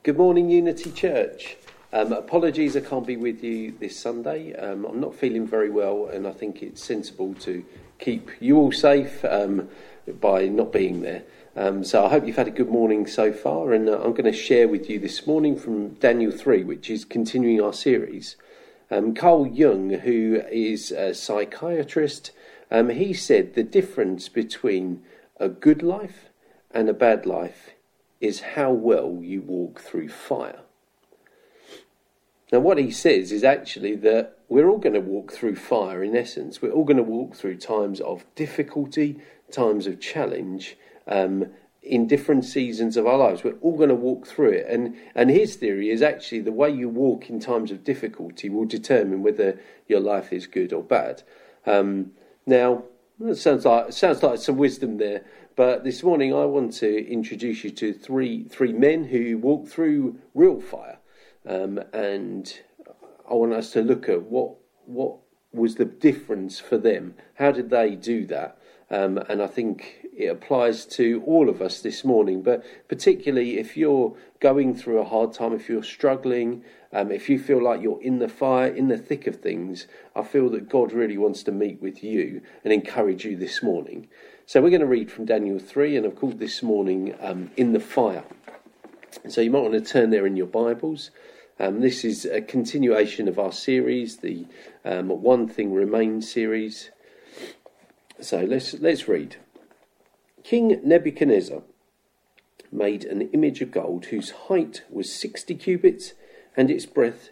Good morning, Unity Church. Apologies I can't be with you this Sunday. I'm not feeling very well, and I think it's sensible to keep you all safe by not being there. So I hope you've had a good morning so far, and I'm going to share with you this morning from Daniel 3, which is continuing our series. Carl Jung, who is a psychiatrist, he said the difference between a good life and a bad life is how well you walk through fire. Now what he says is actually that we're all going to walk through fire in essence. We're all going to walk through times of difficulty, times of challenge, in different seasons of our lives. We're all going to walk through it. And his theory is actually the way you walk in times of difficulty will determine whether your life is good or bad. Now, it sounds like some wisdom there. But this morning I want to introduce you to three men who walked through real fire. And I want us to look at what was the difference for them. How did they do that? And I think it applies to all of us this morning, but particularly if you're going through a hard time, if you're struggling, if you feel like you're in the fire, in the thick of things, I feel that God really wants to meet with you and encourage you this morning. So we're going to read from Daniel 3, and I've called this morning In the Fire. So you might want to turn there in your Bibles. This is a continuation of our series, the One Thing Remains series. So let's read. King Nebuchadnezzar made an image of gold whose height was 60 cubits and its breadth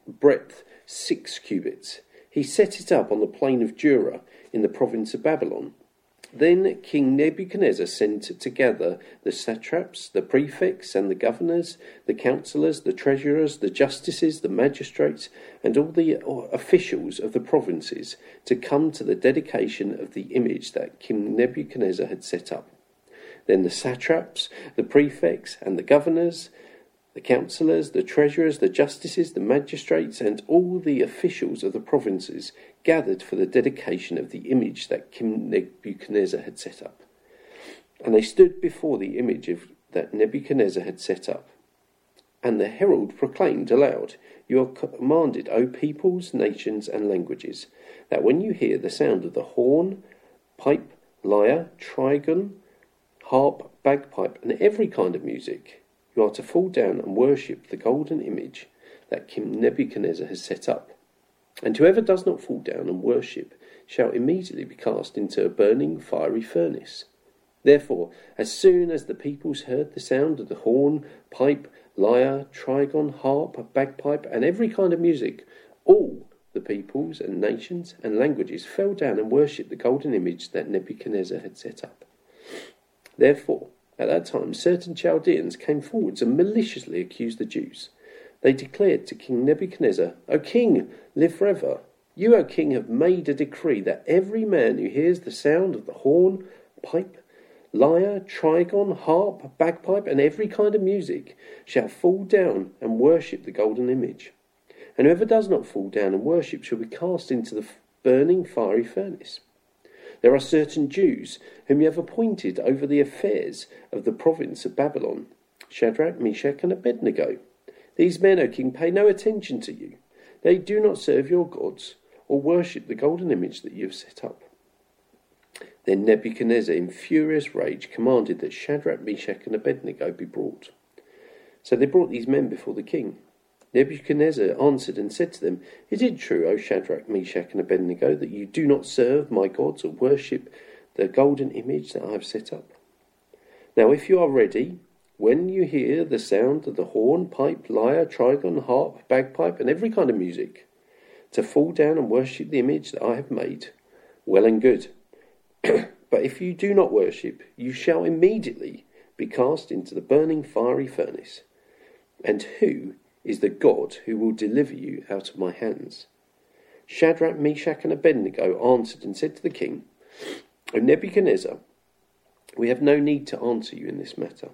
6 cubits. He set it up on the plain of Dura in the province of Babylon. Then King Nebuchadnezzar sent together the satraps, the prefects and the governors, the councillors, the treasurers, the justices, the magistrates, and all the officials of the provinces to come to the dedication of the image that King Nebuchadnezzar had set up. Then the satraps, the prefects and the governors, the councillors, the treasurers, the justices, the magistrates, and all the officials of the provinces gathered for the dedication of the image that King Nebuchadnezzar had set up. And they stood before the image that Nebuchadnezzar had set up. And the herald proclaimed aloud, "You are commanded, O peoples, nations, and languages, that when you hear the sound of the horn, pipe, lyre, trigon, harp, bagpipe, and every kind of music, you are to fall down and worship the golden image that King Nebuchadnezzar has set up. And whoever does not fall down and worship shall immediately be cast into a burning fiery furnace. Therefore, as soon as the peoples heard the sound of the horn, pipe, lyre, trigon, harp, bagpipe, and every kind of music, all the peoples and nations and languages fell down and worshipped the golden image that Nebuchadnezzar had set up. Therefore, at that time, certain Chaldeans came forwards and maliciously accused the Jews. They declared to King Nebuchadnezzar, "O king, live forever. You, O king, have made a decree that every man who hears the sound of the horn, pipe, lyre, trigon, harp, bagpipe, and every kind of music shall fall down and worship the golden image. And whoever does not fall down and worship shall be cast into the burning fiery furnace. There are certain Jews whom you have appointed over the affairs of the province of Babylon, Shadrach, Meshach, and Abednego. These men, O king, pay no attention to you. They do not serve your gods or worship the golden image that you have set up." Then Nebuchadnezzar, in furious rage, commanded that Shadrach, Meshach, and Abednego be brought. So they brought these men before the king. Nebuchadnezzar answered and said to them, "Is it true, O Shadrach, Meshach, and Abednego, that you do not serve my gods or worship the golden image that I have set up? Now if you are ready, when you hear the sound of the horn, pipe, lyre, trigon, harp, bagpipe, and every kind of music, to fall down and worship the image that I have made, well and good. But if you do not worship, you shall immediately be cast into the burning fiery furnace. And who is the God who will deliver you out of my hands?" Shadrach, Meshach, and Abednego answered and said to the king, "O Nebuchadnezzar, we have no need to answer you in this matter.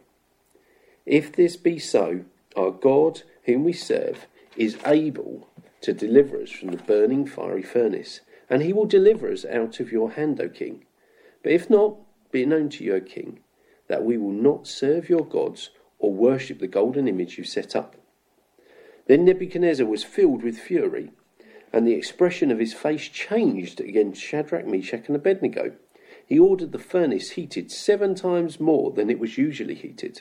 If this be so, our God, whom we serve, is able to deliver us from the burning fiery furnace, and he will deliver us out of your hand, O king. But if not, be it known to you, O king, that we will not serve your gods or worship the golden image you set up." Then Nebuchadnezzar was filled with fury, and the expression of his face changed against Shadrach, Meshach, and Abednego. He ordered the furnace heated 7 times more than it was usually heated.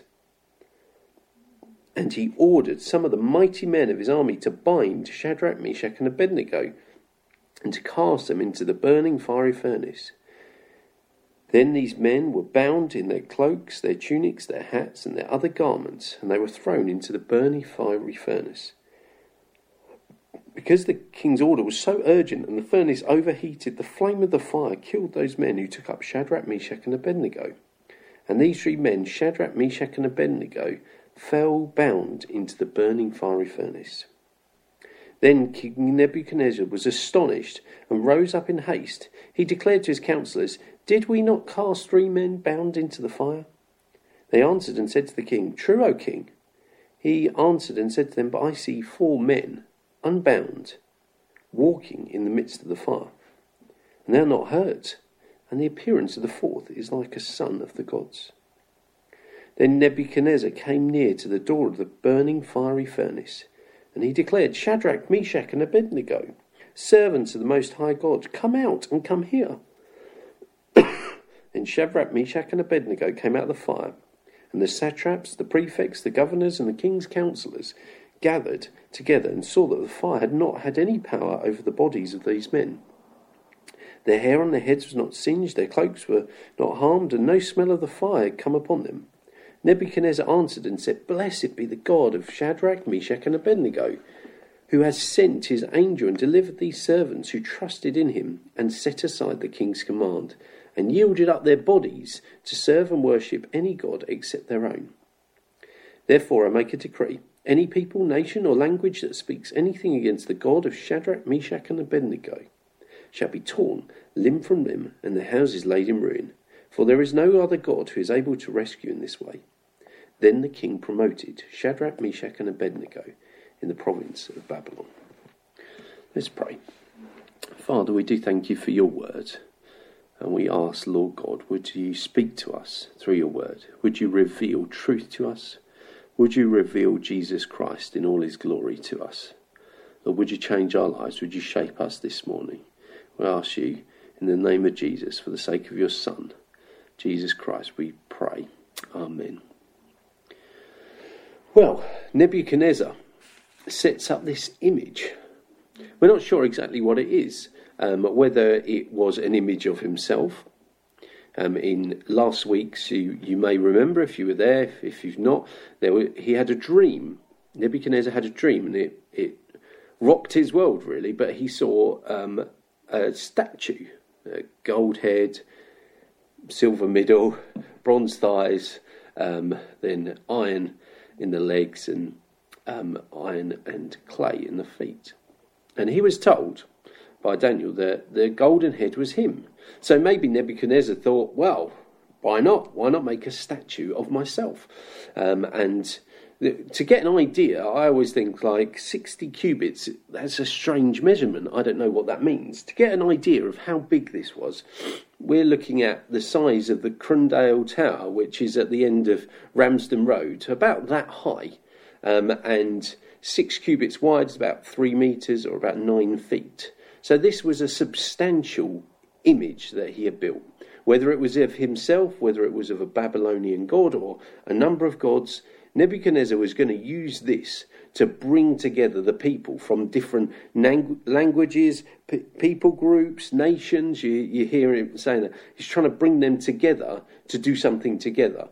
And he ordered some of the mighty men of his army to bind Shadrach, Meshach, and Abednego, and to cast them into the burning fiery furnace. Then these men were bound in their cloaks, their tunics, their hats, and their other garments, and they were thrown into the burning fiery furnace. Because the king's order was so urgent and the furnace overheated, the flame of the fire killed those men who took up Shadrach, Meshach, and Abednego. And these 3 men, Shadrach, Meshach, and Abednego, fell bound into the burning fiery furnace. Then King Nebuchadnezzar was astonished and rose up in haste. He declared to his counselors, "Did we not cast 3 men bound into the fire?" They answered and said to the king, "True, O king." He answered and said to them, "But I see 4 men, unbound, walking in the midst of the fire, and they are not hurt, and the appearance of the 4th is like a son of the gods." Then Nebuchadnezzar came near to the door of the burning fiery furnace, and he declared, "Shadrach, Meshach, and Abednego, servants of the Most High God, come out and come here." Then Shadrach, Meshach, and Abednego came out of the fire, and the satraps, the prefects, the governors, and the king's counselors gathered together and saw that the fire had not had any power over the bodies of these men. Their hair on their heads was not singed, their cloaks were not harmed, and no smell of the fire had come upon them. Nebuchadnezzar answered and said, "Blessed be the God of Shadrach, Meshach, and Abednego, who has sent his angel and delivered these servants who trusted in him and set aside the king's command and yielded up their bodies to serve and worship any god except their own. Therefore I make a decree. Any people, nation, or language that speaks anything against the God of Shadrach, Meshach, and Abednego shall be torn limb from limb and their houses laid in ruin, for there is no other God who is able to rescue in this way." Then the king promoted Shadrach, Meshach, and Abednego in the province of Babylon. Let's pray. Father, we do thank you for your word. And we ask, Lord God, would you speak to us through your word? Would you reveal truth to us? Would you reveal Jesus Christ in all his glory to us? Lord, would you change our lives? Would you shape us this morning? We ask you in the name of Jesus, for the sake of your Son, Jesus Christ, we pray. Amen. Well, Nebuchadnezzar sets up this image. We're not sure exactly what it is, whether it was an image of himself. In last week's, you may remember, if you were there, if you've not, he had a dream. Nebuchadnezzar had a dream, and it rocked his world, really, but he saw a statue, a gold head, silver middle, bronze thighs, then iron in the legs, and iron and clay in the feet. And he was told by Daniel that the golden head was him. So maybe Nebuchadnezzar thought, well, why not? Why not make a statue of myself? And to get an idea, I always think like 60 cubits, that's a strange measurement. I don't know what that means. To get an idea of how big this was, we're looking at the size of the Crundale Tower, which is at the end of Ramsden Road, about that high. And 6 cubits wide is about 3 metres or about 9 feet. So this was a substantial image that he had built. Whether it was of himself, whether it was of a Babylonian god or a number of gods, Nebuchadnezzar was going to use this to bring together the people from different languages, people groups, nations. You hear him saying that. He's trying to bring them together to do something together.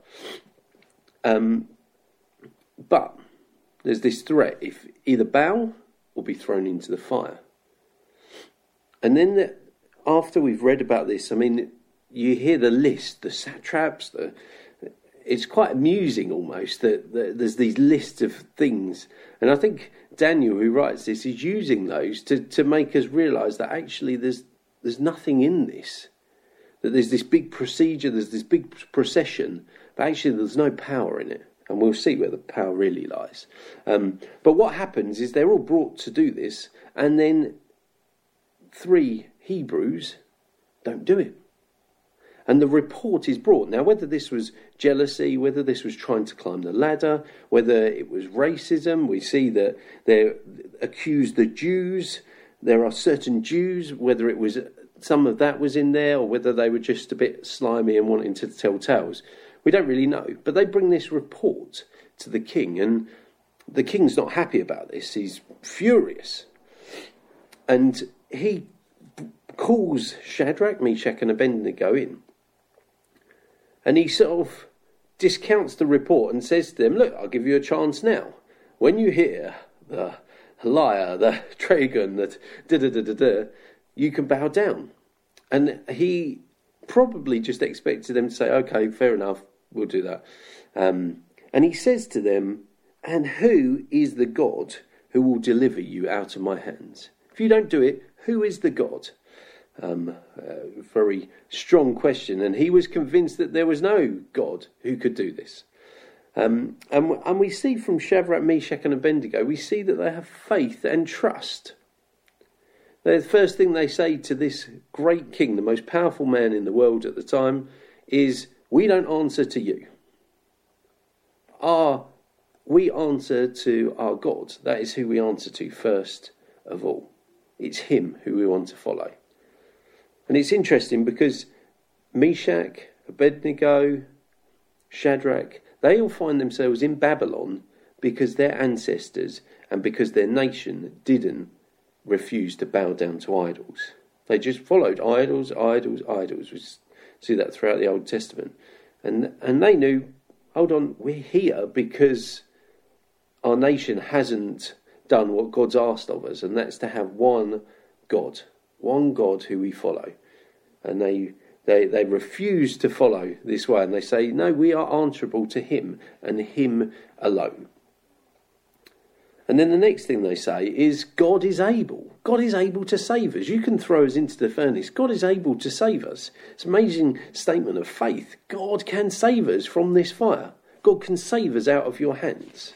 But there's this threat. If either bow or be thrown into the fire. And then after we've read about this, I mean, you hear the list, the satraps, it's quite amusing almost that there's these lists of things. And I think Daniel, who writes this, is using those to make us realise that actually there's nothing in this. That there's this big procedure, there's this big procession, but actually there's no power in it. And we'll see where the power really lies. But what happens is they're all brought to do this, and then 3 Hebrews don't do it. And the report is brought. Now, whether this was jealousy, whether this was trying to climb the ladder, whether it was racism, we see that they accused the Jews. There are certain Jews, whether it was some of that was in there or whether they were just a bit slimy and wanting to tell tales. We don't really know. But they bring this report to the king, and the king's not happy about this. He's furious. And he calls Shadrach, Meshach and Abednego in. And he sort of discounts the report and says to them, look, I'll give you a chance now. When you hear the liar, the dragon, that da-da-da-da-da, you can bow down. And he probably just expected them to say, okay, fair enough, we'll do that. And he says to them, and who is the God who will deliver you out of my hands? If you don't do it, who is the God? Very strong question, and he was convinced that there was no God who could do this. And we see from Shadrach, Meshach and Abednego, we see that they have faith and trust. The first thing they say to this great king, the most powerful man in the world at the time, is, we don't answer to you. We answer to our God. That is who we answer to first of all. It's him who we want to follow. And it's interesting because Meshach, Abednego, Shadrach, they all find themselves in Babylon because their ancestors and because their nation didn't refuse to bow down to idols. They just followed idols. We see that throughout the Old Testament. And they knew, hold on, we're here because our nation hasn't done what God's asked of us, and that's to have one God who we follow. And they refuse to follow this way, and they say, no, we are answerable to him and him alone. And then the next thing they say is, God is able. God is able to save us. You can throw us into the furnace. God is able to save us. It's an amazing statement of faith. God can save us from this fire. God can save us out of your hands.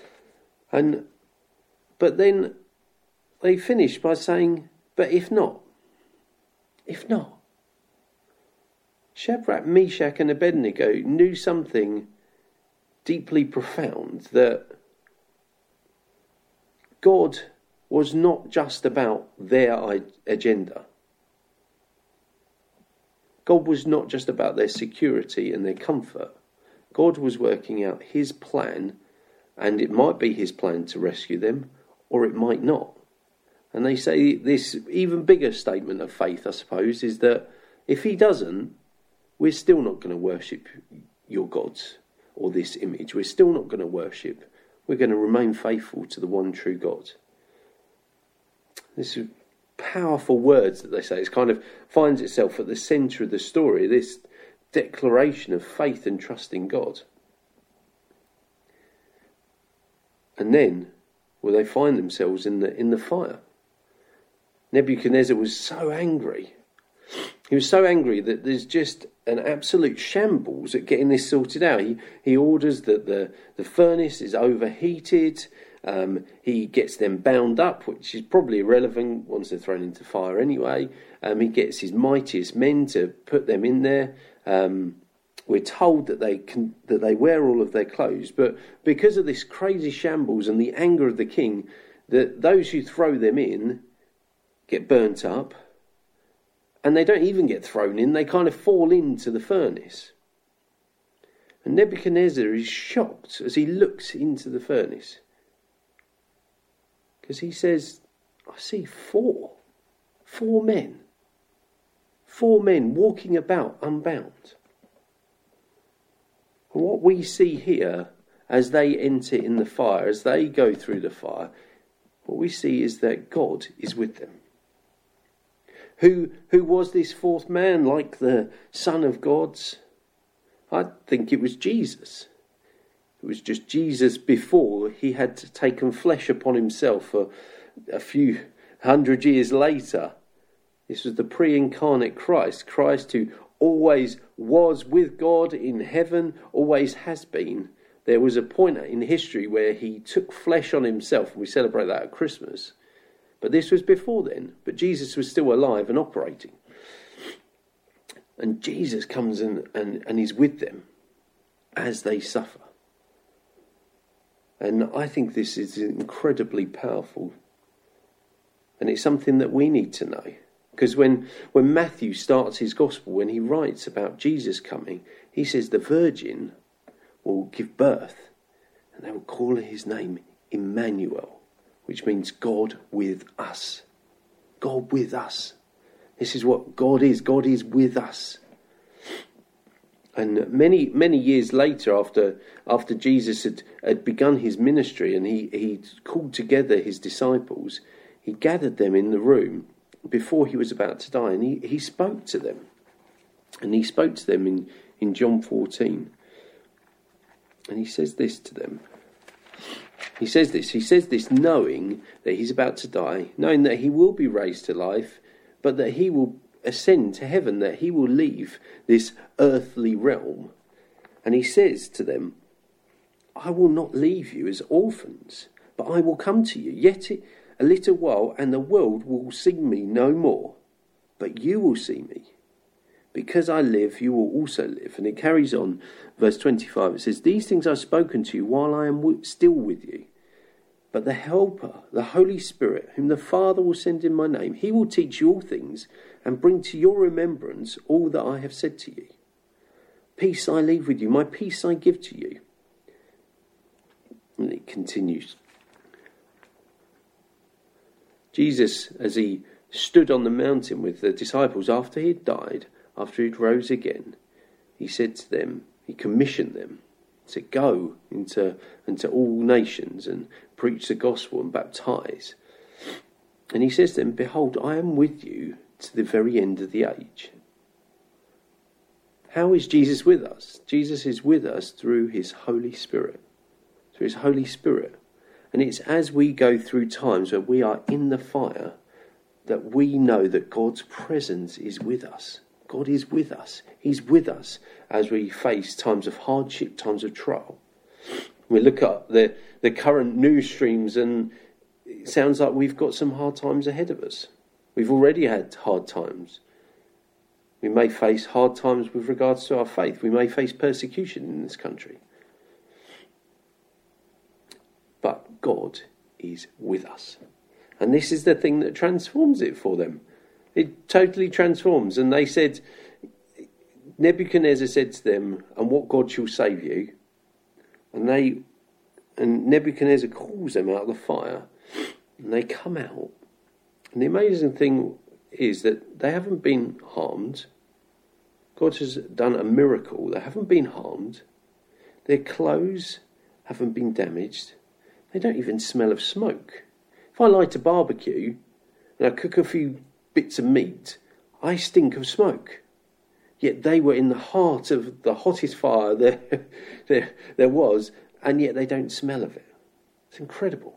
But then they finish by saying, but if not. Shadrach, Meshach and Abednego knew something deeply profound, that God was not just about their agenda. God was not just about their security and their comfort. God was working out his plan, and it might be his plan to rescue them, or it might not. And they say this even bigger statement of faith, I suppose, is that if he doesn't, we're still not going to worship your gods or this image. We're still not going to worship. We're going to remain faithful to the one true God. This is powerful words that they say. It kind of finds itself at the centre of the story, this declaration of faith and trust in God. And then, well, they find themselves in the fire. Nebuchadnezzar was so angry. He was so angry that there's just an absolute shambles at getting this sorted out. He orders that the furnace is overheated. He gets them bound up, which is probably irrelevant once they're thrown into fire anyway. He gets his mightiest men to put them in there. We're told that they wear all of their clothes, but because of this crazy shambles and the anger of the king, that those who throw them in get burnt up, and they don't even get thrown in, they kind of fall into the furnace. And Nebuchadnezzar is shocked as he looks into the furnace, because he says, I see four men walking about unbound. And what we see here as they enter in the fire, as they go through the fire, what we see is that God is with them. Who was this fourth man, like the Son of God's? I think it was Jesus. It was just Jesus before he had taken flesh upon himself for a few hundred years later. This was the pre-incarnate Christ who always was with God in heaven, always has been. There was a point in history where he took flesh on himself, and we celebrate that at Christmas. But this was before then. But Jesus was still alive and operating. And Jesus comes and is with them as they suffer. And I think this is incredibly powerful. And it's something that we need to know. Because when Matthew starts his gospel, when he writes about Jesus coming, he says the virgin will give birth and they will call his name Emmanuel, which means God with us. God with us. This is what God is. God is with us. And many years later, after Jesus had begun his ministry and he called together his disciples, he gathered them in the room before he was about to die, and he spoke to them. And he spoke to them in John 14. And he says this to them. He says this knowing that he's about to die, knowing that he will be raised to life, but that he will ascend to heaven, that he will leave this earthly realm. And he says to them, I will not leave you as orphans, but I will come to you. Yet a little while, and the world will see me no more, but you will see me. Because I live, you will also live. And it carries on, verse 25. It says, these things I've spoken to you while I am still with you. But the Helper, the Holy Spirit, whom the Father will send in my name, he will teach you all things and bring to your remembrance all that I have said to you. Peace I leave with you, my peace I give to you. And it continues. Jesus, as he stood on the mountain with the disciples after he had died, after he'd rose again, he said to them, he commissioned them to go into all nations and preach the gospel and baptize. And he says to them, behold, I am with you to the very end of the age. How is Jesus with us? Jesus is with us through his Holy Spirit. Through his Holy Spirit. And it's as we go through times where we are in the fire that we know that God's presence is with us. God is with us. He's with us as we face times of hardship, times of trial. We look at the current news streams and it sounds like we've got some hard times ahead of us. We've already had hard times. We may face hard times with regards to our faith. We may face persecution in this country. But God is with us. And this is the thing that transforms it for them. It totally transforms. And they said, Nebuchadnezzar said to them, and what God shall save you? And Nebuchadnezzar calls them out of the fire. And they come out. And the amazing thing is that they haven't been harmed. God has done a miracle. They haven't been harmed. Their clothes haven't been damaged. They don't even smell of smoke. If I light a barbecue and I cook a few bits of meat, I stink of smoke. Yet they were in the heart of the hottest fire there was, and yet they don't smell of it. It's incredible.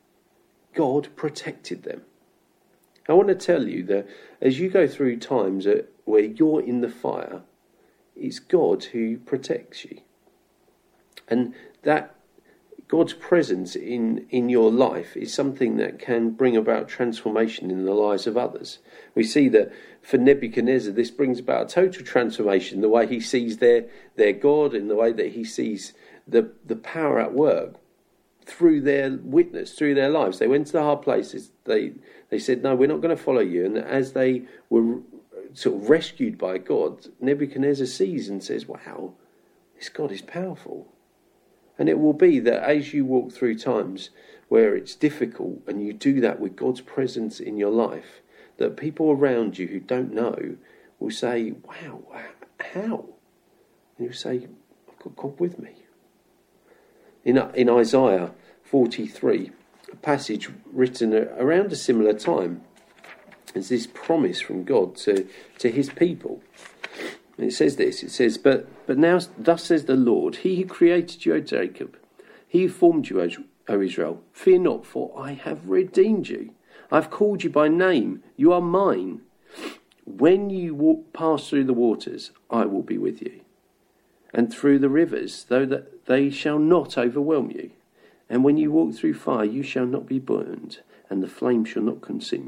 God protected them. I want to tell you that as you go through times where you're in the fire, it's God who protects you. And that God's presence in your life is something that can bring about transformation in the lives of others. We see that for Nebuchadnezzar, this brings about a total transformation, the way he sees their God and the way that he sees the power at work through their witness, through their lives. They went to the hard places. They said, no, we're not going to follow you. And as they were sort of rescued by God, Nebuchadnezzar sees and says, wow, this God is powerful. And it will be that as you walk through times where it's difficult and you do that with God's presence in your life, that people around you who don't know will say, wow, how? And you'll say, I've got God with me. In Isaiah 43, a passage written around a similar time, is this promise from God to his people. And it says this, it says, But now thus says the Lord, he who created you, O Jacob, he who formed you, O Israel, fear not, for I have redeemed you. I have called you by name, you are mine. When you pass through the waters, I will be with you. And through the rivers, though that they shall not overwhelm you. And when you walk through fire, you shall not be burned, and the flame shall not consume you.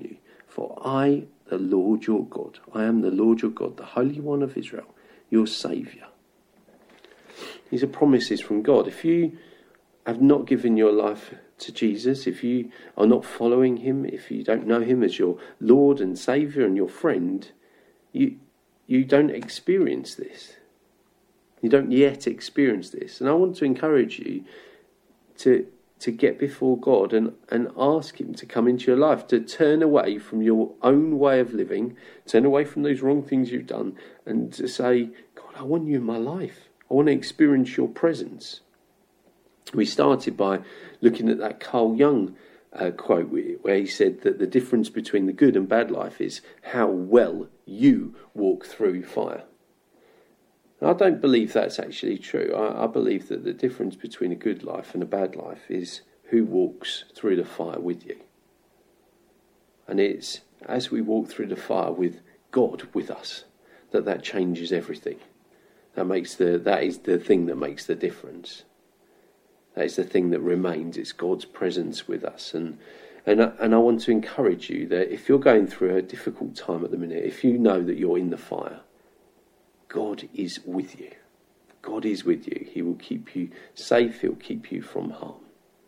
For I, the Lord your God, I am the Lord your God, the Holy One of Israel, your Saviour. These are promises from God. If you have not given your life to Jesus, if you are not following him, if you don't know him as your Lord and Saviour and your friend, you don't experience this. You don't yet experience this. And I want to encourage you to get before God and ask him to come into your life, to turn away from your own way of living, turn away from those wrong things you've done, and to say, God, I want you in my life. I want to experience your presence. We started by looking at that Carl Jung quote where he said that the difference between the good and bad life is how well you walk through fire. And I don't believe that's actually true. I believe that the difference between a good life and a bad life is who walks through the fire with you. And it's as we walk through the fire with God with us that changes everything. That is the thing that makes the difference. That is the thing that remains. It's God's presence with us. And I want to encourage you that if you're going through a difficult time at the minute, if you know that you're in the fire, God is with you. God is with you. He will keep you safe. He'll keep you from harm.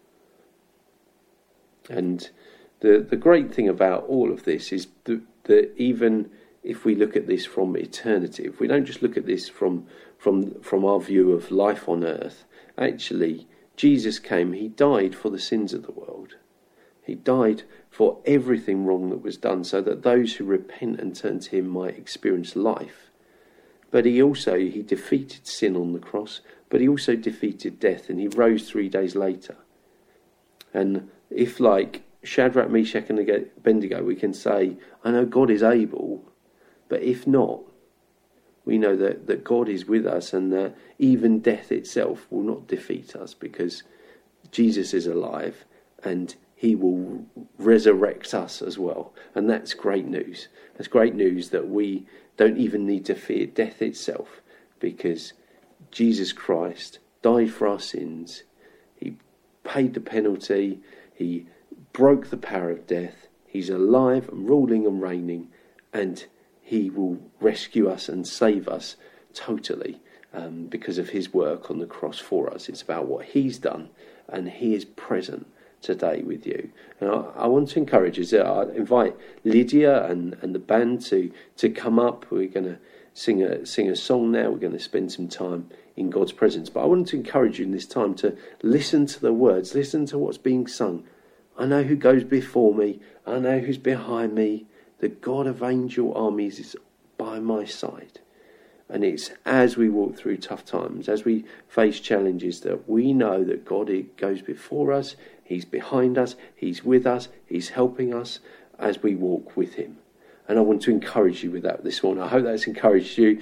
And the great thing about all of this is that even if we look at this from eternity, if we don't just look at this from our view of life on earth, actually, Jesus came, he died for the sins of the world. He died for everything wrong that was done so that those who repent and turn to him might experience life. But he defeated sin on the cross, but he also defeated death, and he rose 3 days later. And if, like Shadrach, Meshach and Abednego, we can say, I know God is able, but if not, we know that God is with us and that even death itself will not defeat us because Jesus is alive and he will resurrect us as well. And that's great news. That's great news that we don't even need to fear death itself because Jesus Christ died for our sins. He paid the penalty. He broke the power of death. He's alive and ruling and reigning, and he will rescue us and save us totally because of his work on the cross for us. It's about what he's done, and he is present today with you. And I want to encourage you. I invite Lydia and the band to come up. We're going to sing a song now. We're going to spend some time in God's presence. But I want to encourage you in this time to listen to the words, listen to what's being sung. I know who goes before me. I know who's behind me. The God of angel armies is by my side. And it's as we walk through tough times, as we face challenges, that we know that God goes before us, he's behind us, he's with us, he's helping us as we walk with him. And I want to encourage you with that this morning. I hope that's encouraged you.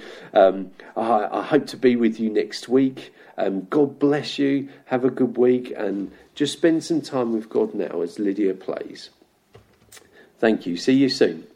I hope to be with you next week. God bless you. Have a good week. And just spend some time with God now as Lydia plays. Thank you. See you soon.